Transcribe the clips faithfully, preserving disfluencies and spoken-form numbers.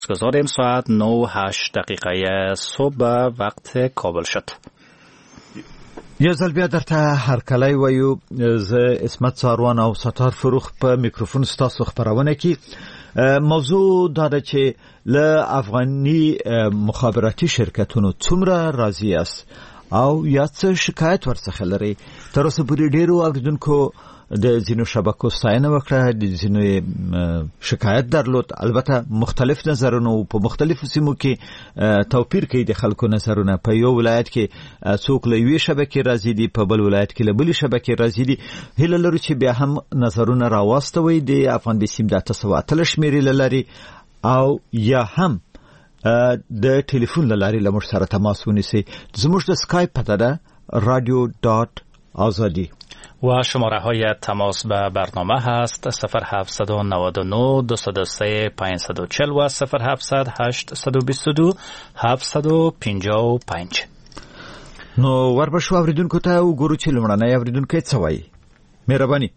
گذاریم ساعت نه و هشت دقیقه صبح وقت کابل شد. یو ځل بیا درته هرکلی وایو. زه اسمت ساروان او ستار فروخ په میکروفون ستاسو خبرونه کې. موضوع دا ده چې له افغاني مخابراتي شرکتونو څومره راضي است او یا څه شکایت ورڅخه لري. تر اوسه پورې ډیرو اوریدونکو د ځینو شبکو ستاینه وکړه، د ځینو شکایت درلود. البته مختلف نظرونه په مختلفو سیمو کې توپیر کوي د خلکو نظرونه. په یو ولایت کې څوک له یوې شبکې راضي دي، په بل ولایت کې له بلې شبکې راضي دي. هیله لرو چې بیا هم نظرونه راواستوي د افغان بیسیم د اته سوه اتلس شمېرې له لارې او یا هم د ټلیفون له لارې له موږ سره تماس ونیسئ. زموږ د سکایپ پته ده رادیو دات آزادی و شماره های تماس به برنامه هست صفر هفت نه نه دو صفر سه پنج چهار صفر و صفر هفت هشت دو دو هفت پنج پنج. نو وربشو اوریدونکو ته وګورو چې لمړنۍ اوریدونکو څه وایي. مهرباني.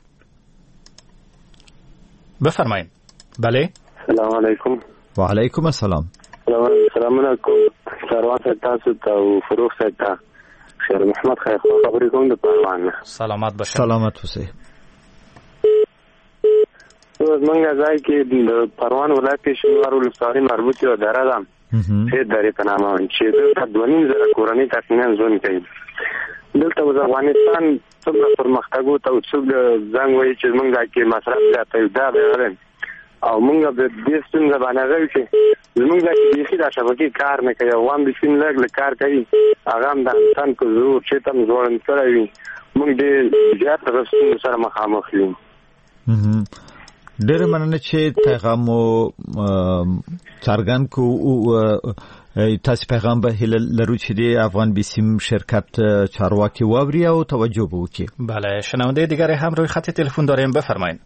بفرمایئ. بله. السلام علیکم. و علیکم السلام. سلام علیکم. سروان تاسو ته او فروخ ته خیر محمد خیر خبرې کوم د پروان. سلامت باشه. سلامت اوسئ. اوس موږ ځای کې د پروان ولایت شینوار ولسوالۍ مربوط یو اداره ده چې درې په نامه چې د دوه نیم زره کورنۍ تقریبا ژوند کوي. دلته د افغانستان څومره پرمختګ او څوک زنګ وایي چې موږ کې مصرف زیاتوي دا به او موږ د دې څنګه باندې راځي چې موږ د دې د شبکې کار نه کوي او هم د سین لګ کار کوي هغه هم د انسان کو ضرور چې تم ځوړن کوي. موږ دې زیات رسول سره مخامخ یو. ډېر مننه چې پیغام څرګند کو تاسو پیغام به لرو چې د افغان بیسیم شرکت چارواکي واوري او توجه وکړي. بله شنونده دیگری هم روی خط تلفن داریم. بفرمایید.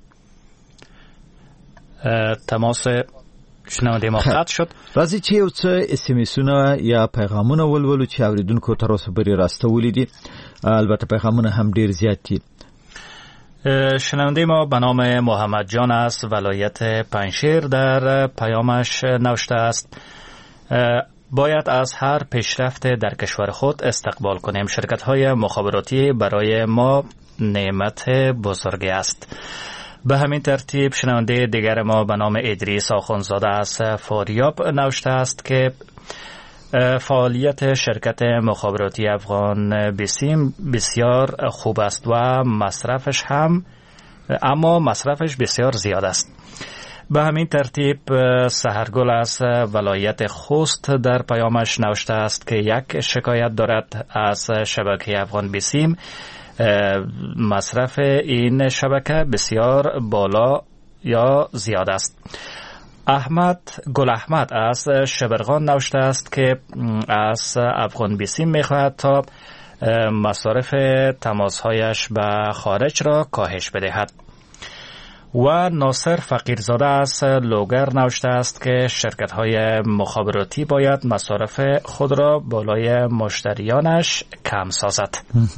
تماس شنونده ما قطع شد. راځي چې یو څه اس ام اسونه یا پیغامونه ولولو چې اوریدونکو تر اوسه پورې راستولي دي. البته پیغامونه هم ډیر زیات دي. شنونده ما به نام محمد جان است، ولایت پنجشیر، در پیامش نوشته است باید از هر پیشرفت در کشور خود استقبال کنیم. شرکت‌های مخابراتی برای ما نعمت بزرگی است. به همین ترتیب شنونده دیگر ما به نام ادریس آخونزاده از فاریاب نوشته است که فعالیت شرکت مخابراتی افغان بیسیم بسیار خوب است و مصرفش هم اما مصرفش بسیار زیاد است. به همین ترتیب سحرگل از ولایت خوست در پیامش نوشته است که یک شکایت دارد از شبکه افغان بیسیم. مصرف این شبکه بسیار بالا یا زیاد است. احمد گل احمد از شبرغان نوشته است که از افغان بیسیم میخواهد تا مصارف تماسهایش به خارج را کاهش بدهد. و ناصر فقیرزاده از لوگر نوشته است که شرکت‌های مخابراتی باید مصارف خود را بالای مشتریانش کم سازد.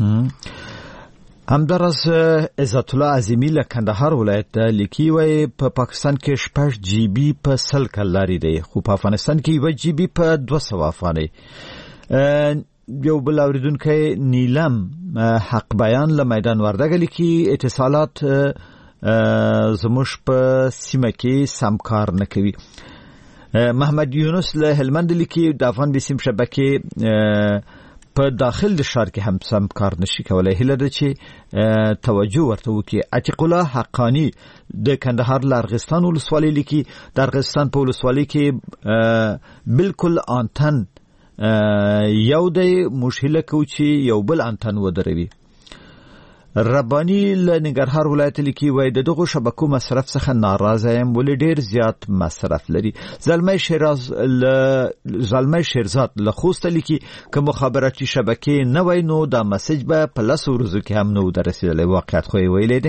همدارس عزت الله عظیمی له کندهار ولایت د لیکي وای په پاکستان کې شپږ جی بی په سل کال لري دی، خو په افغانستان کې یو جی بی په دوه سوه افغانۍ. یو بل اوریدونکی نیلم حق بیان له میدان وردګ لیکي اتصالات زموږ په سیمه کې سم کار نه کوي. محمد یونس له هلمند لیکي د افغان بیسیم شبکې په داخل د ښار کې هم سم کار نشي کولای. هیله ده چې توجه ورته وکړي. عتیق الله حقانی د کندهار لارغستان ولسوالۍ لیکي د ارغستان په ولسوالۍ کې بالکل انتن یو دی، مشکله کو چې یو بل انتن ودروي. ربانی له ننګرهار ولایت لیکي وای د دغه شبکو مصرف څخه ناراضه یم ولې ډیر زیات مصرف لري. زلمه شیراز ل زلمه شیرزاد له خوست لیکي که مخابراتي شبکې نه وای نو دا مسیج به په لس ورځو کې هم نو درسیدلی. واقعیت خو یې ویلې دي.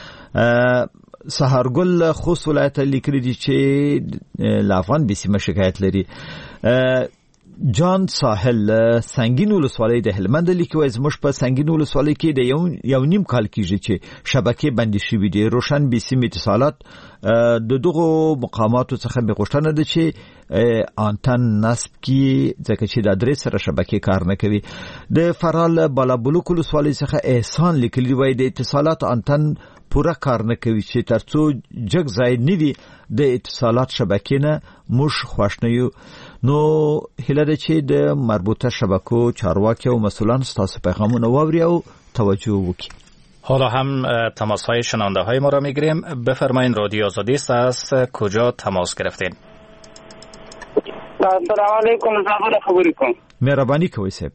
سهارګل خوست ولایت لیکلي دي چې له افغان بیسیمه شکایت لري. جان ساحل سنگین ولسوالۍ د هلمند لیکي وای زموږ په سنگین ولسوالۍ کې د یو یو نیم کال کېږي چې شبکې بندي شوې دي. روشن بیسیم اتصالات د دغه مقاماتو څخه به غوښتنه ده چې انټن نصب کی ځکه چې د درې سره شبکې کار نه کوي. د فرال بالابلوک ولسوالۍ څخه احسان لیکلی وای د اتصالات انټن پوره کار نه کوي چې ترڅو جګ ځای نه وي د اتصالات شبکې نه موږ خوښ نه یو. نو هله ده چې د مربوطه شبکو چارواکي او مسئولان ستاسو پیغامونه واوري او توجه وکړي. حالا هم تماس های شنونده های ما را میگیریم. بفرمایین رادیو آزادی است. از کجا تماس گرفتین؟ السلام علیکم. زابل خبری کوم. مهربانی کوئ صاحب.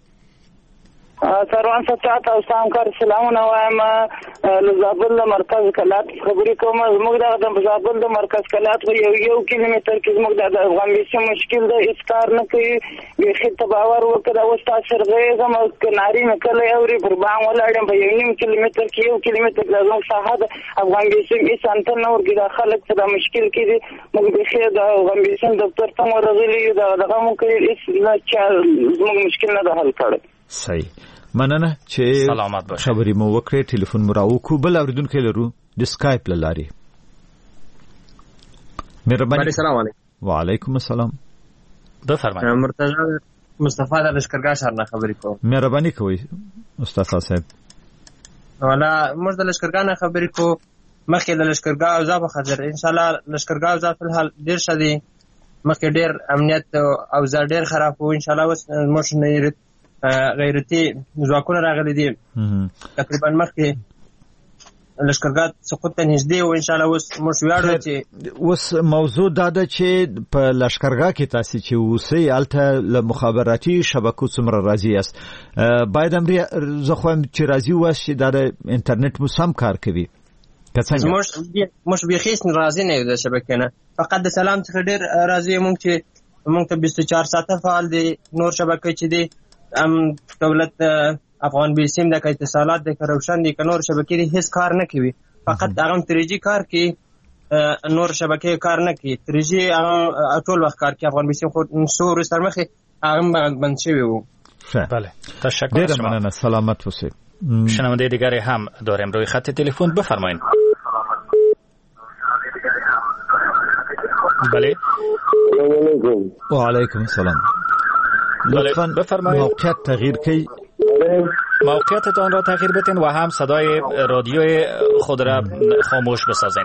سروان صاحب تاسو ته کار سلامونه وایم. زابل مرکز کلات خبرې کوم. زموږ د زابل د مرکز کلات یو یو کیلومتر کې زموږ د افغانستان مشکل د اسکار نه کوي. به خط باور وکړه او تاسو سرغه زمو کناري نکله اوري پر باندې ولاړم په یو نیم کیلومتر کې یو کیلومتر د زموږ ساحه د افغانستان هیڅ انټن نور کې د خلک سره مشکل کې دي. موږ به خیر د افغانستان دفتر ته ورغلي یو دغه مو کې هیڅ زموږ مشکل نه حل کړ. صحیح. مننه چې سلامت باشه. خبرې مو وکړې. ټلیفون مو راوکو. بل اوریدونکو لرو د سکایپ لاري. مهرباني. السلام علیکم. وعلیکم السلام. بفرمایئ. مرتضی مصطفی د لشکرګاه شهر نه خبرې کوم. مهرباني کوئ استاد صاحب. ولا موږ د لشکرګاه نه خبرې کوو. مخکې د لشکرګاه اوضاع په خاطر ان شاء الله لشکرګاه اوضاع په الحال ډیر ښه دي. مخکې ډیر امنیت اوضاع ډیر خراب و. ان شاء الله اوس موږ نه غیرتي ځواکونه راغلي دي. تقریبا مخکې لشکرګاه سقوط ته نږدې و. ان شاء الله اوس موږ ویاړو چې اوس موضوع دا ده چې په لشکرګاه کې تاسو چې اوسئ هلته له مخابراتي شبکو څومره راضي یاست؟ باید امر زه خوایم چې راضي واست چې دا د انټرنیټ مو سم کار کوي. موږ موږ بیخي راضي نه یو د شبکې نه. فقط د سلام څخه ډېر راضي موږ چې موږ ته بیست و چهار ساعته فعال دي. نور شبکې چې دي ام دولت افغان بیسیم د اتصالات د کروشن دي کنور شبکې دي هیڅ کار نه کوي. فقط هغه تریجی کار کوي. نور شبکې کار نه کوي. تریجی هغه ټول وخت کار کوي. افغان بیسیم خو سور استرمخه هغه بند شوی و. بله تشکر از شما. ممنون. سلامت باشید. شنونده دیگری هم داریم روی خط تلفن. بفرمایید. بله. و علیکم السلام. لطفاً بفرمایید. موقعیت تغییر کی. موقعیتتان را تغییر بدین و هم صدای رادیوی خود را خاموش بسازین.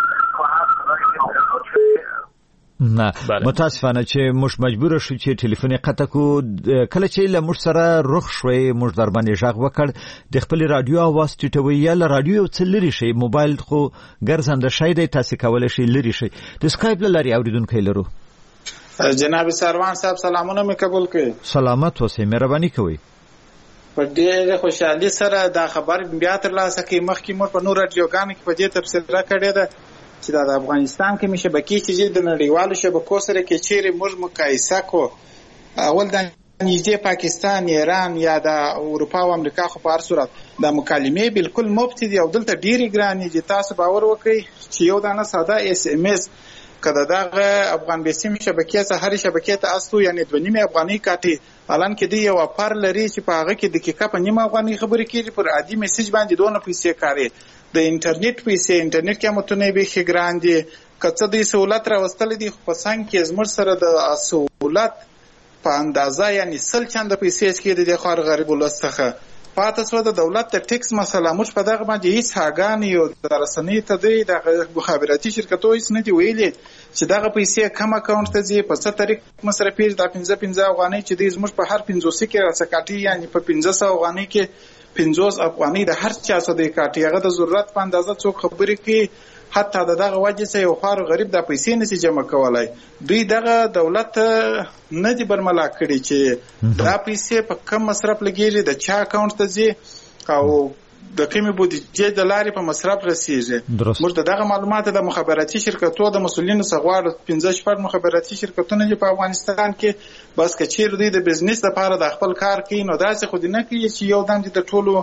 نه متاسفانه چې موږ مجبور شو چې ټلیفون قطع کو. کله چې له موږ سره رخ شوي موږ در باندې ژغ وکړ د خپل رادیو اواز ټیټوي یا له رادیو څخه لري شي. موبایل خو ګرځنده شي دی تاسو کولای شي لري شي. د سکایپ لاري اوریدونکو لرو. جناب سروان صاحب سلامونه مې قبول کړئ. سلامت اوسئ. مهرباني کوئ. په ډېره خوشحالي سره دا خبر بیا ترلاسه کړئ. مخکې موږ په نور رادیوګانو کې په دې تبصره کړې ده چې دا د افغانستان کې شبکې چې د نړیوالو شبکو سره کې چیرې موږ مقایسه کو. اول د نږدې پاکستان، ایران یا د اروپا او امریکا خو په هر صورت د مکالمې بالکل مفت دي او دلته ډېرې ګرانې دي. تاسو باور وکړئ چې یو دانه ساده اس ام اس کله دغه افغان بیسیم شبکې څخه هر شبکې ته اصلو یعنی دوه نیمه افغاني کاټي الان کې دی یو افر لري چې په هغه کې دقیقه په نیمه افغاني خبرې کیږي. پر عادي میسج باندې دونه پیسې کاري. د انټرنیټ پیسې انټرنیټ کې متونه به خې ګران دي. کڅه دې سہولت راوستل دي خو په څنګه کې زموږ سره د سہولت په اندازه یعنی سل چنده پیسې کې د خار غریب ولستخه پاتې سو. د دولت د ټیکس مسله موږ په دغه باندې هیڅ هاګان یو درسنی ته دی د مخابراتي شرکتو هیڅ نه دی ویلي چې دغه پیسې کم اکاونټ ته ځي په څه طریق مصرفي د پنځه پنځه افغانۍ چې د زموږ په هر پنځوس کې راڅکاټي یعنی په پنځه سوه افغانۍ کې پنځوس افغانۍ د هر چا څه دی کاټي. هغه د ضرورت په اندازه څوک خبرې کوي حتی دغه وجه سه یو خار غریب د پیسې نشي جمع کولای. دوی دغه دولت نه دی برملا کړی چې دا پیسې په کم مصرف لګیږي د چا اکاونټ ته ځي او د کومې بودیجې د لارې په مصرف رسیږي. موږ دغه معلومات د مخابراتي شرکتو د مسؤلینو څخه غواړو. پنځه شپږ مخابراتي شرکتونه دي په افغانستان کې. بس که چیرې دوی د بزنس لپاره د خپل کار کوي نو داسې خو دې نه کوي چې یو دم د ټولو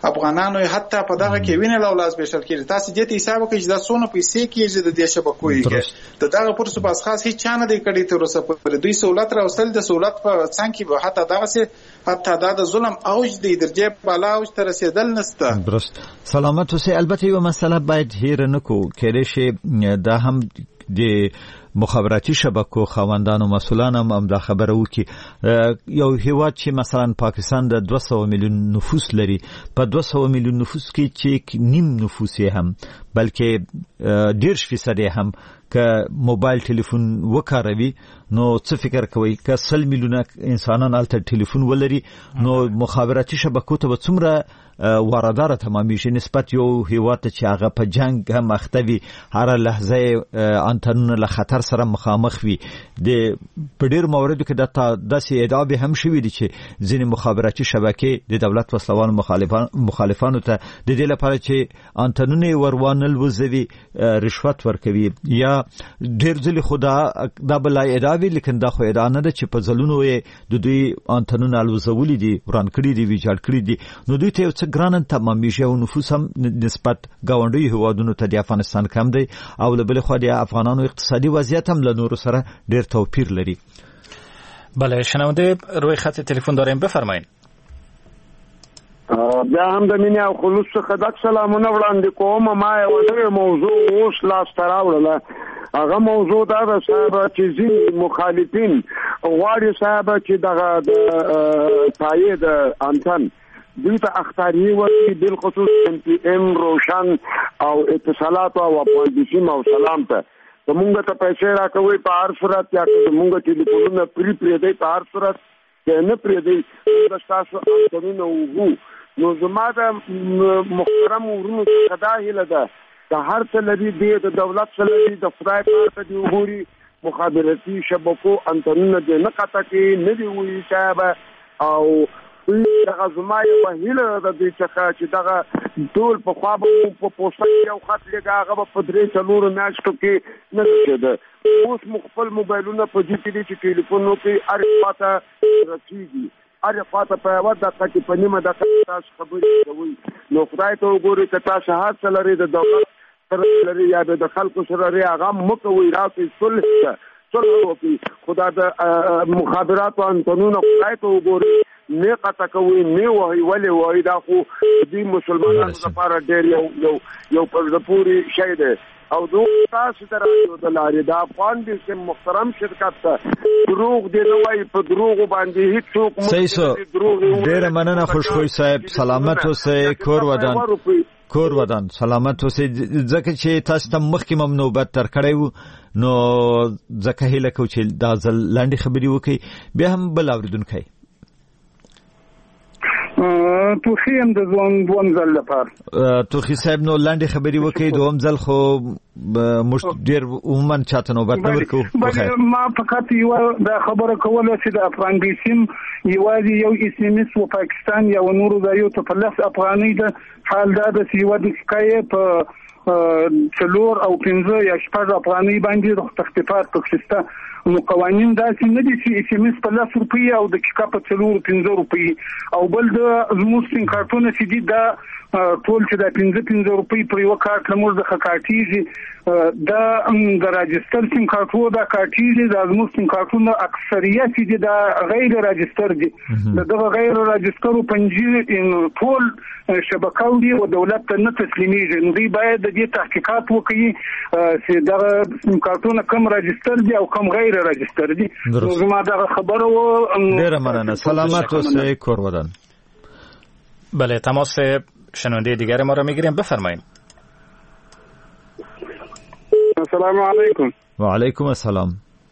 افغانانو حتی په دغه کې وینه لولاس بشل کړي. تاسو دې ته حساب وکړئ چې دا څونه پیسې کېږي د دې شبکو کې د دغه پر څه بس خاص هیڅ چانه دی کړي تر اوسه پر دوی سہولت راوستل د سہولت په څنګه کې به حتی دغه سه حتی دا د ظلم اوج دی درجه بالا اوج ته رسیدل نسته. درست. سلامت اوسئ. البته یو مسله باید هیر نکو کېدای شي دا هم د مخابراتي شبکو خواندانو مسولان هم هم دا خبره وکي یو هیواد چې مثلا پاکستان د دوه سوه میلیون نفوس لري په دوه سوه میلیون نفوس کې چې نیم نفوس یې هم بلکې ډېر فیصد یې هم که موبایل ټلیفون وکاروي نو څه فکر کوي که سل میلیونه انسانان الته ټلیفون ولري نو مخابراتي شبکو ته څومره واردار تمامیږي نسبت یو هیواد ته چې هغه په جنگ هم اخته وي هر لحظه انتنونه له خطر سره مخامخ وي. د په ډېر موردو کې د داسې ادعا به هم شوي دي چې ځینې مخابراتي شبکې د دولت وسلوالو مخالفان مخالفانو ته د دې لپاره چې انتنونه وروانل وزوي رشوت ورکوي یا ډېر ځلې خدا دا بل ادعا وی لیکن دا خو ادعا نه ده چې په ځلونو یې د دوی انتنونه الوزولي دي وران کړي دي ویجاړ کړي دي نو دوی ته څه ګران تمامیږي او نفوس هم نسبت گاونډي هیوادونو ته د افغانستان کم دی او له بل خوا د افغانانو اقتصادي وضعیت هم له نورو سره ډېر توپیر لري. بله شنونده روی خط تلفن داریم بفرمایید. بیا هم د مینې او خلوص څخه د سلامونه وړاندې کوم. ما یو ډېر موضوع اوس لاس ته راوړله هغه موضوع دا ده صاحب چې ځینې مخالفین غواړي صاحب چې دغه د تایید انتن دوی ته اختیاري ورکړي بالخصوص ام پی ام روشن او اتصالات او اپوزیشن او سلام ته زمونږ ته پیسې راکوي په هر صورت یا زمونږ ټلیفونونه پری پری دی په هر صورت کې نه پری دی موږ تاسو انتنونه وګو. نو زما د محترم ورونو څخه دا هیله ده د هر څه لري دی د دولت څخه لري د خدای په ته دی وګوري مخابراتي شبکو انتنونه دې نه قطع کې نه دی وي صاحب او دغه زما یو هیله ده د دې څخه چې دغه ټول په خوا به په پوسټ یو خط لګا هغه په درې څلورو میاشتو کې نه کېده. اوس مخفل موبایلونه په دې کې چې ټلیفونو کې هر خواته رسیږي هر خواته په یوه دقیقه کې په نیمه دقیقه تاسو خبرې کوئ نو خدای ته وګورئ که تاسو هر څه لرئ د دولت سره لرئ یا د خلکو سره لرئ هغه مه کوئ راسئ صلح ته صلح وکړي خو دا د مخابراتو انتنونه خدای ته وګورئ نه قطع کوي نه وایي ولې وایي دا خو دې مسلمانانو لپاره ډېر یو یو یو پر پوری شی دی او دوی تاسو ته راځو د لارې د افغان دې محترم شرکت ته دروغ دی نه وایي په دروغ باندې هیڅ څوک صحیح دروغ ډېر مننه خوشخوی صاحب سلامت اوسئ کور ودان کور ودان سلامت اوسئ ځکه چې تاسو ته مخکې هم نوبت تر کړی وو نو ځکه هیله کوم چې دا ځل لاندې خبرې وکړي بیا هم بل اورېدونکی توخی هم د ځوان دوم ځل لپاره توخی صاحب نو لاندې خبرې وکړي دوم ځل خو موږ ډېر عموما چاته نوبت نه ورکوو. ما فقط یوه دا خبره کوله چې د افغان بیسیم یوازې یو اس ام اس و پاکستان یا نورو ځایو ته په لس افغانۍ ده حال دا ده چې یوه دقیقه یې په څلور او پنځه یا شپږ افغانۍ باندې تخفیفات پکې شته. نو قوانین داسې نه دي چې اس ام اس په لس روپۍ او دقیقه په څلور پنځه روپۍ او بل د زموږ سیم کارتونه چې دي دا ټول چې دا پنځه پنځه روپۍ پر یوه کارت له موږ څخه کاټېږي دا د راجستر سیم کارتو دا کاټېږي دا زموږ سیم کارتونه اکثریت چې دي دا غیر راجستر دي د دغه غیر راجسترو پنځه ټول شبکاو دي او دولت ته نه تسلیمیږي نو دوی باید د دې تحقیقات وکړي چې دغه سیم کارتونه کم راجستر دي او کم غیر راجستر دي. نو زما دغه خبره و ډېره مننه سلامت اوسئ کور ودان. بله تماس شنونده دیگر ما را میگیریم بفرمایید. السلام علیکم. و علیکم السلام.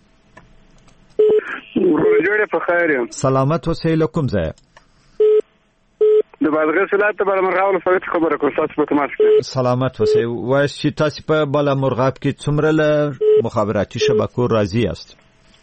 ورجوړه په خیر یم. سلامت اوسئ لکم ځای. د بازګر سلات ته بل مرغاو له فرصت خبره کوم تاسو په تماس کې. سلامت اوسئ وای چې تاسو په بل مرغاب کې څومره له مخابراتي شبکو راضی است؟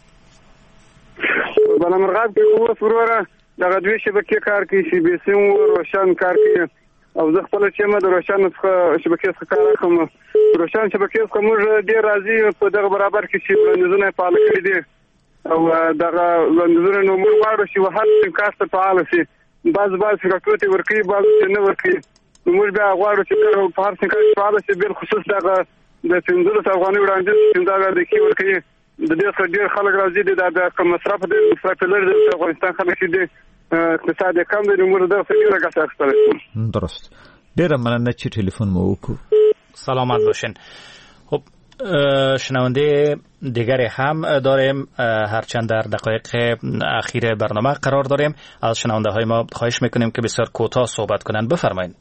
بل مرغاب کې اوس وروره دغه دوی شبکې کار کوي چې بي سي ام روشن کار کوي او زه خپل چې ما د روشن څخه شبکې څخه کار کوم روشن شبکې څخه موږ ډېر راضي په دغه برابر کې چې وړاندیزونه فعال کړي دي او دغه وړاندیزونه نو موږ غواړو چې هر سیم کارت فعال شي بعض بعض شرکتونه ورکوي بعض نه ورکوي. موږ بیا غواړو چې په هر څه کې فعال شي، بل خصوص دغه د پنځلس افغانۍ وړاندې چې دا د کې ورکوي د دې څخه ډېر خلک راځي د د مصرف د مصرف لري د افغانستان خلک چې د اقتصاد کم دی، موږ د فکر راګه اخستل. درست. ډېر مننه چې ټلیفون مو وکړو. سلامت باشین. خب شنونده دیگری هم داریم، هرچند در دقایق اخیر برنامه قرار داریم. از شنونده های ما خواهش میکنیم که بسیار کوتاه صحبت کنند. بفرمایید.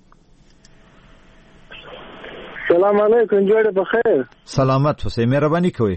سلام علیکم، جوړ بخیر. سلامت اوسئ، مهرباني کوئ.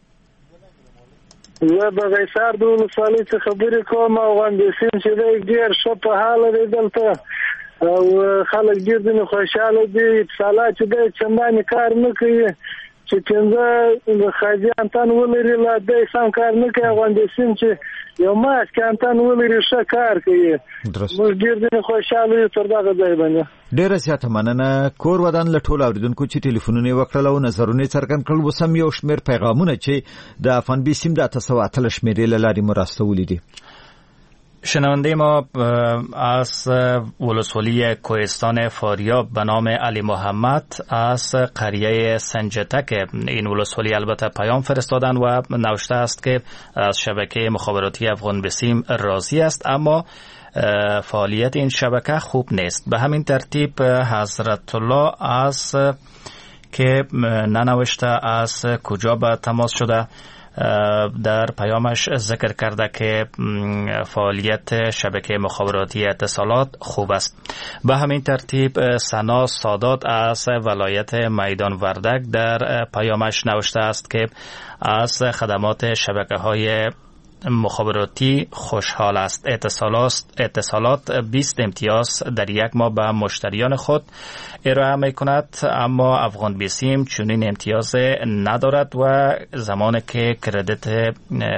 زه د غیسار د ولسوالۍ څخه خبرې کوم او غوندې چې دی ډېر ښه په حاله دی دلته او خلک ډېر ځینې خوشحاله دي. اتصالات چې دی چندانې کار نه کوي چې پنځه د خاجي انتن ولري لا دی سم کار نه کوي. غوندې سیم چې یو ماسک انتن ولري ښه کار کوي. موږ ډېر ځینې خوشحاله یو تر دغه ځای باندې. ډېره زیاته مننه. کور ودان له ټولو اورېدونکو چې ټلیفونونه یې وکړل او نظرونه یې څرګند کړل. اوس هم یو شمېر پیغامونه چې د افغان بي سیم د اته سوه اتلس شمېرې له لارې مو راستولي دي. شنونده ما از ولسوالی کوهستان فاریاب به نام علی محمد از قریه سنجتک این ولسوالی البته پیام فرستادن و نوشته است که از شبکه مخابراتی افغان بسیم راضی است، اما فعالیت این شبکه خوب نیست. به همین ترتیب حضرت الله از که ننوشته از کجا به تماس شده در پیامش ذکر کرده که فعالیت شبکه مخابراتی اتصالات خوب است. به همین ترتیب سنا سادات از ولایت میدان وردک در پیامش نوشته است که از خدمات شبکه های مخابراتی خوشحال است. اتصالات اتصالات بیست امتیاز در یک ماه به مشتریان خود ارائه می کند، اما افغان بیسیم چنین امتیاز ندارد و زمانی که کردیت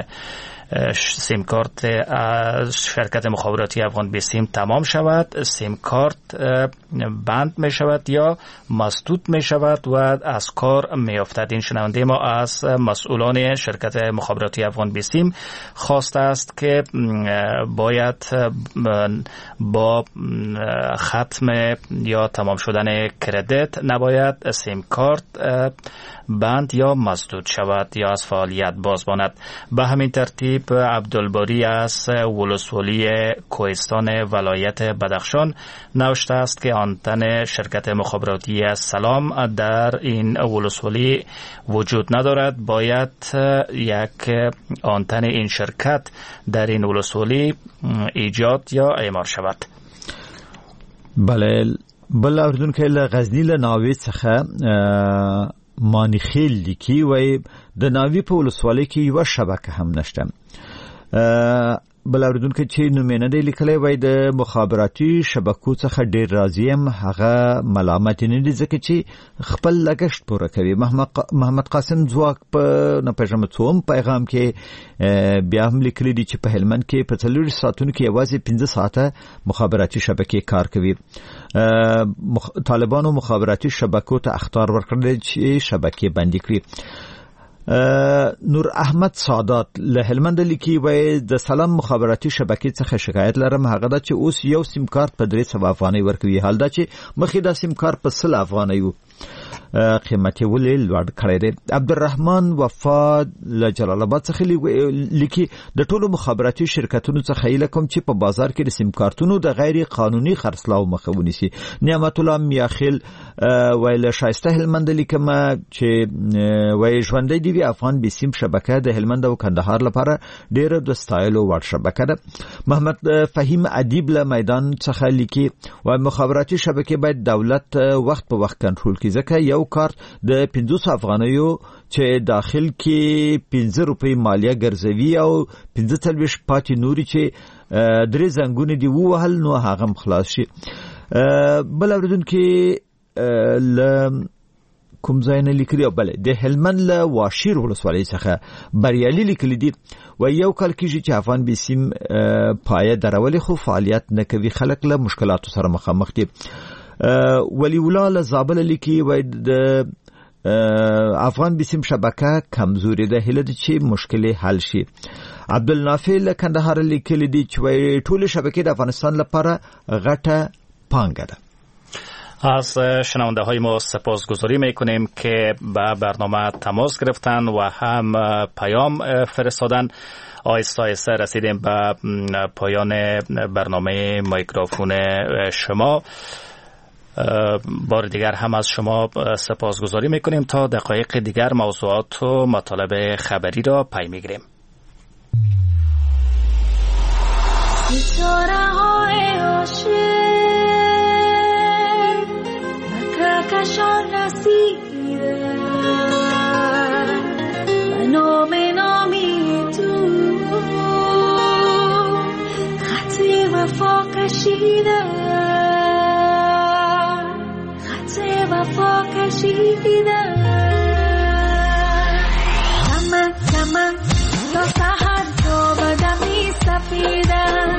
سیم کارت شرکت مخابراتی افغان بیسیم تمام شود، سیم کارت بند می شود یا مسدود می شود و از کار می افتد. این شنونده ما از مسئولان شرکت مخابراتی افغان بیسیم خواسته است که باید با ختم یا تمام شدن کردیت نباید سیم کارت بند یا مسدود شود یا از فعالیت باز ماند. به همین ترتیب عبدالباری از ولسوالی کوهستان ولایت بدخشان نوشته است که آنتن شرکت مخابراتی سلام در این ولسوالی وجود ندارد، باید یک آنتن این شرکت در این ولسوالی ایجاد یا اعمار شود. بله، بل اوریدونکو له غزنی له ناوې څخه مانیخیل لیکي وای د ناوې په ولسوالۍ کې یو شبکه هم نشته. بل اوریدونکو چې نومینه دی لیکلی وای د مخابراتي شبکو څخه ډیر راضی یم، هغه ملامت نه دي ځکه چې خپل لګښت پوره کوي. محمد قاسم ځواک په نه پېژنم څوم پیغام کې بیا هم لیکلی دي چې په هلمند کې په څلور ساعتونو کې یوازې پنځه ساعته مخابراتي شبکې کار کوي. مخ... طالبانو مخابراتي شبکو ته اخطار ورکړل چې شبکې بندي کړي. نور احمد سادات له هلمند لیکي وای د سلام مخابراتي شبکې څخه شکایت لرم، هغه دا چې اوس یو سیم کارت په درې سوه افغانۍ ورکوي، حال دا چې مخکې دا سیم کارت په سل افغانۍ وو. قیمت یې ولې لوړ کړی دی. عبدالرحمن وفا له جلال آباد څخه لیکي د ټولو مخابراتي شرکتونو څخه هیله کوم چې په بازار کې د سیم کارتونو د غیر قانوني خرڅلاو مخه ونیسي. نعمت الله میاخیل وای له شایسته هلمند لیکم چې وای ژوندۍ دی وی افغان بي سیم شبکه د هلمند او کندهار لپاره ډیره د ستایلو وړ شبکه ده. محمد فهیم ادیب له میدان څخه لیکي وای مخابراتي شبکه باید دولت وخت په وخت کنټرول کړي ځکه یو کارت د پنځوس افغانیو چې داخل کې پنځه روپۍ مالیه ګرځوي او پنځه څلوېښت پاتې نوري چې درې زنګونه دی ووهل نو هغه هم خلاص شي. بل اوریدونکي له کوم ځای نه لیکلي او بله د هلمند له واشیر ولسوالۍ څخه بریالي لیکلي دي و یو کال کېږي چې افغان بي سیم پایه درولې خو فعالیت نه کوي، خلک له مشکلاتو سره مخامخ دي. ولی الله له زابل لیکي وای د افغان بیسیم شبکه کمزوري ده، هله د چی مشکل حل شي. عبدالنافع له کندهار لیکلی دی چې ټول شبکه د افغانستان لپاره غټه پانګه ده. از شنونده های ما سپاسگزاری میکنیم که به برنامه تماس گرفتن و هم پیام فرستادن. آیسته آیسته رسیدیم به پایان برنامه میکروفون شما. بار دیگر هم از شما سپاسگزاری میکنیم. تا دقایق دیگر موضوعات و مطالب خبری را پی میگیریم. کشان رسیده و نام نامی تو خط وفا کشیده، خط وفا کشیده. کمن کمن تا سحر تا بدمی سفیده،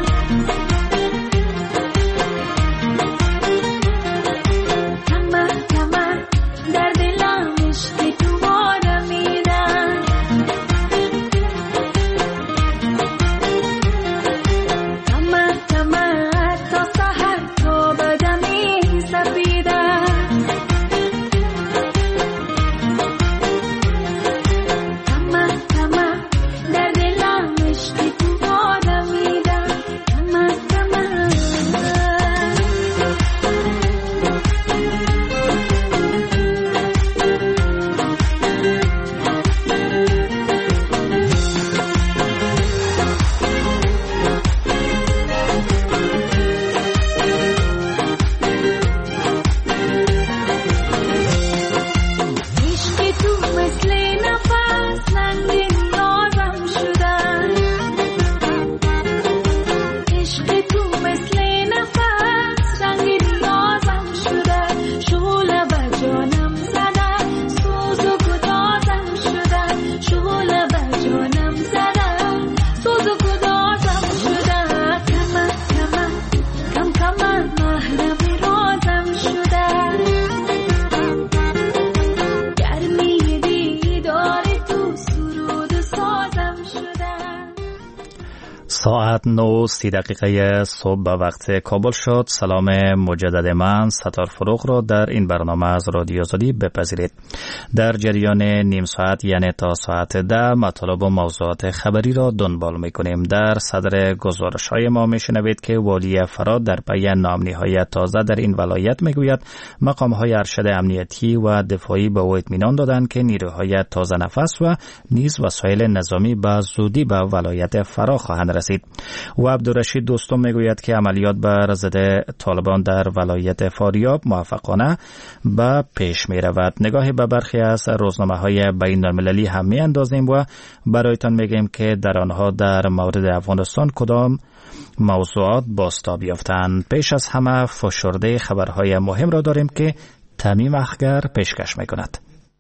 ساعت نه سی دقیقه صبح به وقت کابل شد. سلام مجدد من ستار فروغ را در این برنامه از رادیو آزادی بپذیرید. در جریان نیم ساعت یعنی تا ساعت ده مطالب و موضوعات خبری را دنبال میکنیم. در صدر گزارش های ما میشنوید که والی فراد در پی نامنی‌های تازه در این ولایت میگوید مقام های ارشد امنیتی و دفاعی به او اطمینان دادند که نیروهای تازه نفس و نیز وسایل نظامی به زودی به ولایت فرا خواهند رسید. و عبدالرشید دوستم میگوید که عملیات بر ضد طالبان در ولایت فاریاب موفقانه به پیش می رود. نگاهی به برخی از روزنامه های بین المللی هم می اندازیم و برایتان میگیم که در آنها در مورد افغانستان کدام موضوعات بازتاب یافتند. پیش از همه فشرده خبرهای مهم را داریم که تمیم اخگر پیشکش می کند.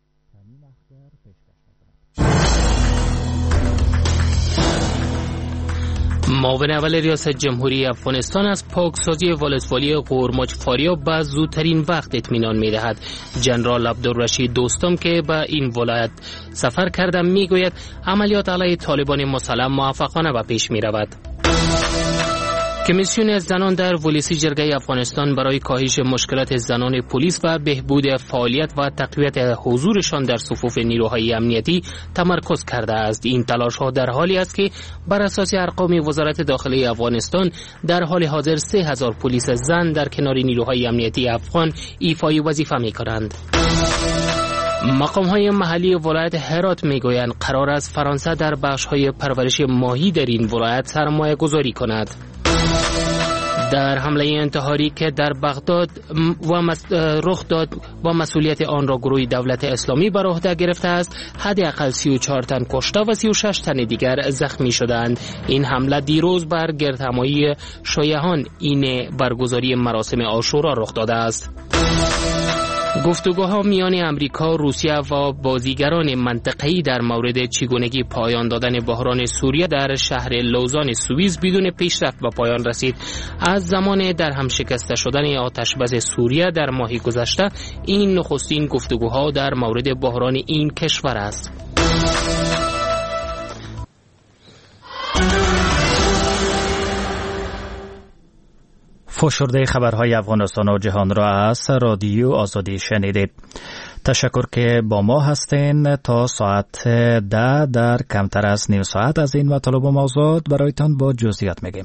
معاون اول ریاست جمهوری افغانستان از پاکسازی ولسوالی قورماج فاریاب به زودترین وقت اطمینان می‌دهد. جنرال عبدالرشید دوستم که به این ولایت سفر کرده میگوید عملیات علیه طالبان مسلم موفقانه به پیش می‌رود. کمیسیون زنان در ولسی جرگه افغانستان برای کاهش مشکلات زنان پلیس و بهبود فعالیت و تقویت حضورشان در صفوف نیروهای امنیتی تمرکز کرده است. این تلاش ها در حالی است که بر اساس ارقام وزارت داخلی افغانستان در حال حاضر سه هزار پلیس زن در کنار نیروهای امنیتی افغان ایفای وظیفه می کنند. مقام های محلی ولایت هرات می گویند قرار است فرانسه در بخش های پرورش ماهی در این ولایت سرمایه گذاری کند. در حمله انتحاری که در بغداد و رخ داد و مسئولیت آن را گروه دولت اسلامی بر عهده گرفته است، حداقل سی و چهار تن کشته و سی و شش تن دیگر زخمی شدند. این حمله دیروز بر گردهمایی شیعیان این برگزاری مراسم عاشورا رخ داده است. گفتگوها میان امریکا، روسیه و بازیگران منطقه‌ای در مورد چگونگی پایان دادن بحران سوریه در شهر لوزان سوئیس بدون پیشرفت به پایان رسید. از زمان در هم شکسته شدن آتشبس سوریه در ماه گذشته این نخستین گفتگوها در مورد بحران این کشور است. فشرده خبرهای افغانستان و جهان را از رادیو آزادی شنیدید. تشکر که با ما هستین. تا ساعت ده در کمتر از نیم ساعت از این مطالب و موضوعات برایتان با جزئیات میگیم.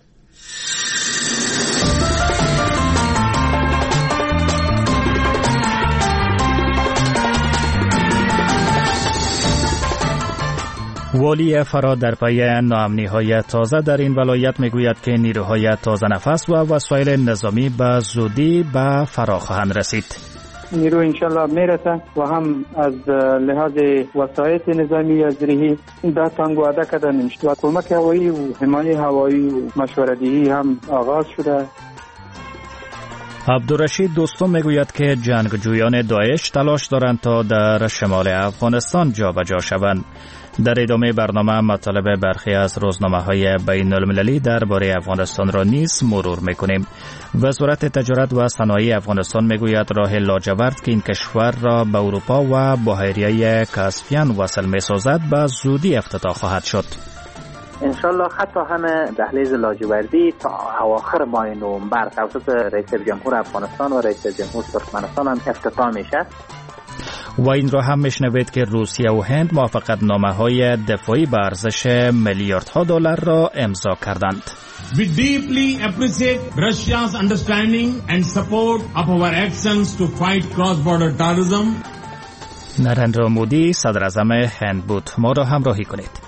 والی فرا در پی ناامنی‌های تازه در این ولایت میگوید که نیروهای تازه نفس و وسایل نظامی به زودی به فرا خواهند رسید. نیرو انشالله میرسه و هم از لحاظ وسایل نظامی از زیرهی ده تانگ وعده کردن و کمک هوایی و حمایت هوایی و مشوره‌دهی هم آغاز شده. عبدالرشید دوستم میگوید که جنگجویان داعش تلاش دارند تا در شمال افغانستان جابجا شوند. در ادامه برنامه مطالب برخی از روزنامه‌های بین المللی درباره افغانستان را نیز مرور می‌کنیم. وزارت تجارت و صنایع افغانستان میگوید راه لاجورد که این کشور را به اروپا و بحیره کاسپین وصل می‌سازد به زودی افتتاح خواهد شد. انشالله حتی همه دهلیز لاجوردی تا اواخر ماه نوامبر توسط رئیس جمهور افغانستان و رئیس جمهور ترکمنستان هم افتتاح میشه. و این را هم میشنوید که روسیه و هند موافقت نامه های دفاعی به ارزش میلیاردها دلار را امضا کردند. We deeply appreciate Russia's understanding and support of our actions to fight cross-border terrorism. نریندرا مودی صدر اعظم هند بود. ما را همراهی کنید.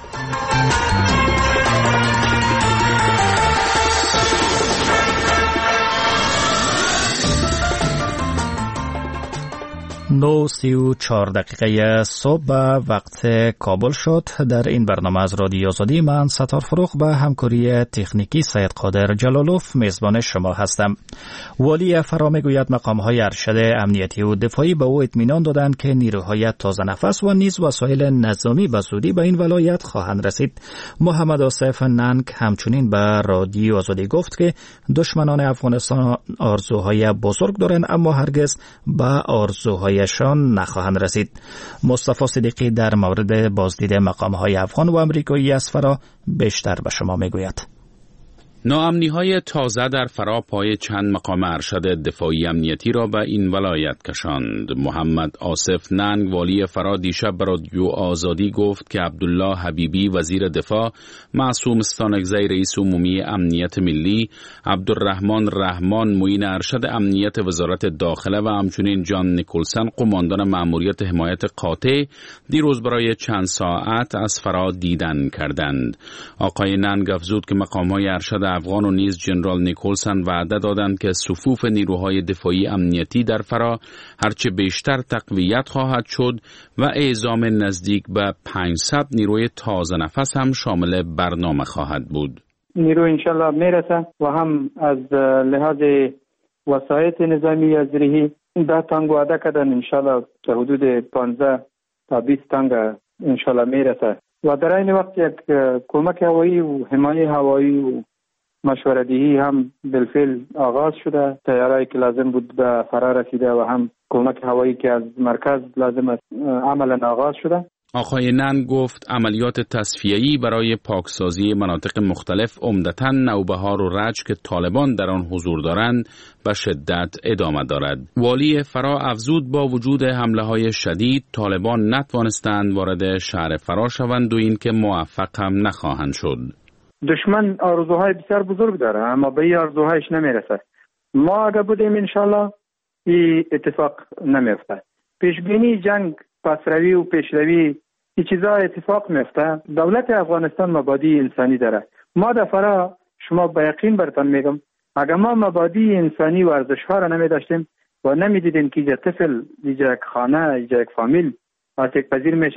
نو سی و چهار دقیقه صبح وقت کابل شد. در این برنامه از رادیو آزادی من ستار فروغ به همکاری تکنیکی سید قادر جلالوف میزبان شما هستم. والی فرا میگوید مقام‌های ارشد امنیتی و دفاعی به او اطمینان دادند که نیروهای تازه نفس و نیز وسایل نظامی به زودی به این ولایت خواهند رسید. محمد آصف ننگ همچنین به رادیو آزادی گفت که دشمنان افغانستان آرزوهای بزرگ دارند اما هرگز به آرزوهای شان نخواهند رسید. مصطفی صدیقی در مورد بازدید مقام‌های افغان و امریکایی از فرا بیشتر به شما میگوید. ناامنی‌های تازه در فرا پای چند مقام ارشد دفاعی امنیتی را به این ولایت کشاند. محمد آصف ننگ والی فرا دیشب به رادیو آزادی گفت که عبدالله حبیبی وزیر دفاع، معصوم استانکزی رئیس عمومی امنیت ملی، عبدالرحمن رحمان معین ارشد امنیت وزارت داخله و همچنین جان نیکولسن قماندان مأموریت حمایت قاطع دیروز برای چند ساعت از فرا دیدن کردند. آقای ننگ افزود که مقام‌های ارشد افغان و نیز جنرال نیکولسن وعده دادند که صفوف نیروهای دفاعی امنیتی در فرا هرچه بیشتر تقویت خواهد شد و اعزام نزدیک به پانصد نیروی تازه نفس هم شامل برنامه خواهد بود. نیرو انشالله میرسه و هم از لحاظ وسایل نظامی از زیرهی ده تانگ وعده کردن انشالله تا حدود پانزده تا بیست تانگ انشالله میرسه و در این وقت یک کمک هوایی و حمایت هوایی و مشوره‌دهی هم بالفعل آغاز شده. تیارایی که لازم بود به فرا رسیده و هم کمک هوایی که از مرکز لازم است عملا آغاز شده. آقای ننگ گفت عملیات تصفیه‌ای برای پاکسازی مناطق مختلف عمدتاً نوبهار و رج که طالبان در آن حضور دارند به شدت ادامه دارد. والی فرا افزود با وجود حمله‌های شدید طالبان نتوانستند وارد شهر فرا شوند و اینکه موفق هم نخواهند شد. دشمن آرزوهای بسیار بزرگ داره اما به این آرزوهایش نمیرسه. ما اگه بودیم انشالله این اتفاق نمیفته. پیشبینی جنگ پسروی و پیشروی این چیزا اتفاق میفته. دولت افغانستان مبادی انسانی داره. ما در فرا شما با یقین براتون میگم اگه ما مبادی انسانی و ارزش‌ها را نمیداشتیم و نمیدیدیم که یک طفل یک خانه یک فامیل آسیب پذیر میشه